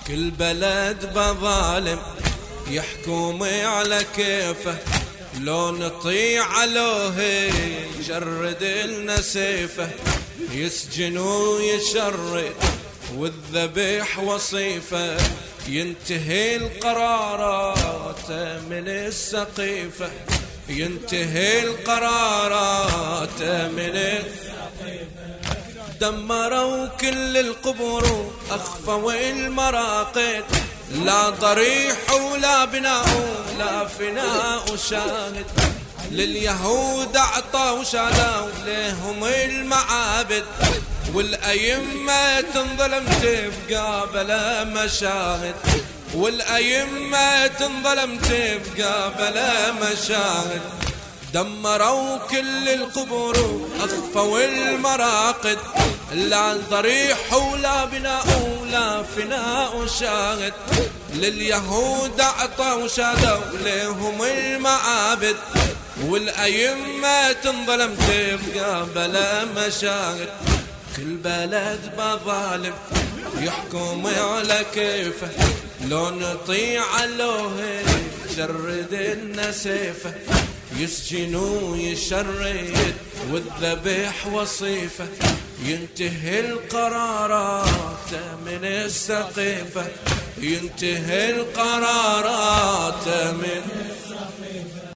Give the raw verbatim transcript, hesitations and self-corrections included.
كل بلد بظالم يحكم على كيفه، لو نطيع علوه يجرد لنا سيفه، يسجن ويشرد والذبح وصيفه، ينتهي القرارات من السقيفة، ينتهي القرارات من السقيفة. دمروا كل القبور أخفوا المراقد، لا ضريح ولا بناء لا فناء شاهد، لليهود أعطوا شالوا لهم المعابد، والأئمة انظلم تبقى بلا مشاهد، والأئمة انظلم تبقى بلا مشاهد. دمروا كل القبور أخفوا المراقد، لا ضريح ولا بناء ولا فناء شاهد، لليهود أعطوا شادوا لهم المعابد، والأئمة انظلم تبقى بلا مشاهد. كل بلد بظالم يحكم على كيفه، لو نطيع علوه يجرد لنا سيفه، يسجن ويشرد والذبح وصيفه، ينتهي القرارات من السقيفة، ينتهي القرارات من